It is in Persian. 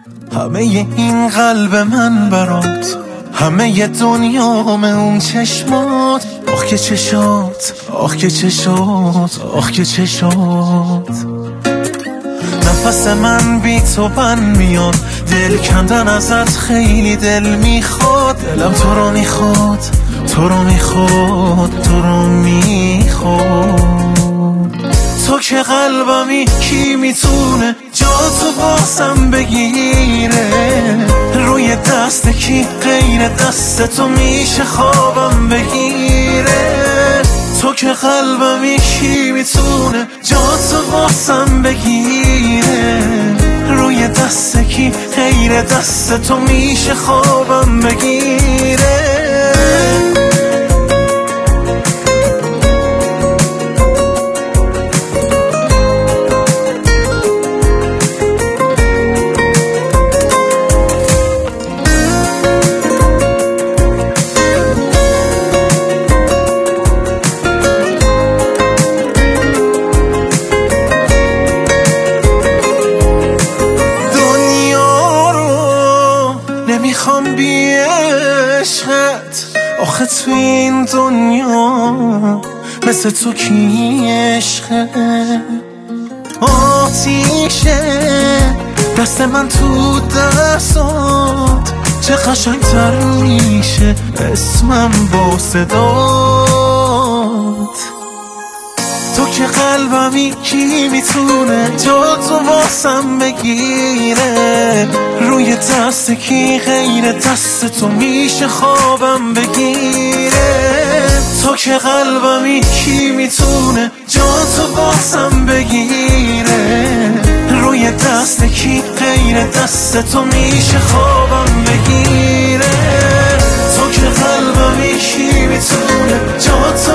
همه این قلب من برات، همه دنیام اون چشمات. آخ که چشات، آخ که چشات، آخ که چشات. نفس من بی تو بند میاد، دل کندن ازت خیلی دل میخواد. دلم تو رو میخواد، تو رو میخواد، تو رو میخواد. تو که قلبمی کی میتونه جا تو بازم بگیره؟ روی دست کی غیر دست تو میشه خوابم بگیره؟ تو که قلبمی کی میتونه جا تو بازم بگیره؟ روی دست کی غیر دست تو میشه خوابم بگیره؟ نمیخوام بی عشقت، آخه تو این دنیا مثل تو کی عشقه؟ آتیشه دست من تو دستات، چه قشنگتر میشه اسمم با صدات. تو که قلبمی کی میتونه جا تو واسم بگیره؟ روی دست کی غیر دست تو میشه خوابم بگیره؟ تو که قلبمی کی میتونه جا تو واسم بگیره؟ روی دست کی غیر دست تو میشه خوابم بگیره؟ تو که قلبمی کی میتونه جا